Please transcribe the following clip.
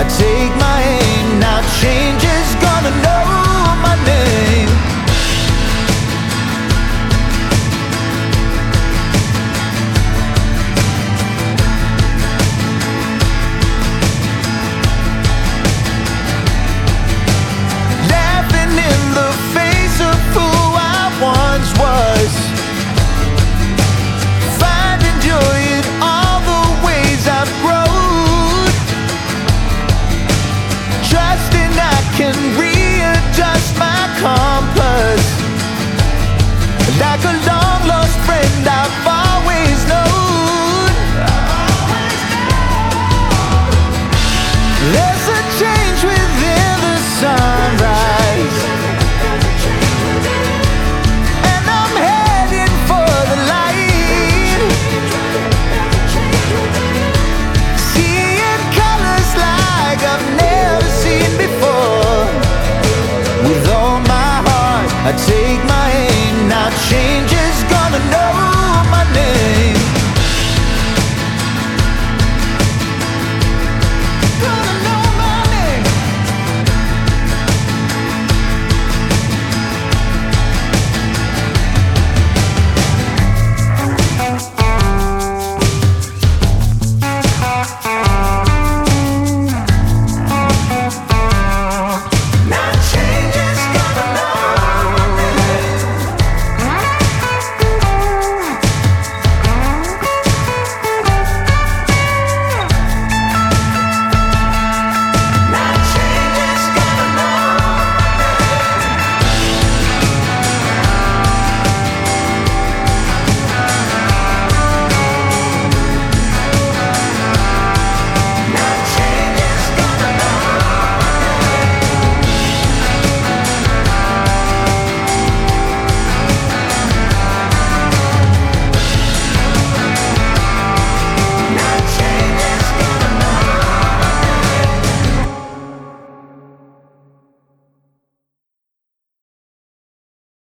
I take my aim. Now change is gonna know my name. Laughing in the face of who I once was, finding joy in all the ways I've grown, trusting I can readjust my compass, like a long lost friend I've always known.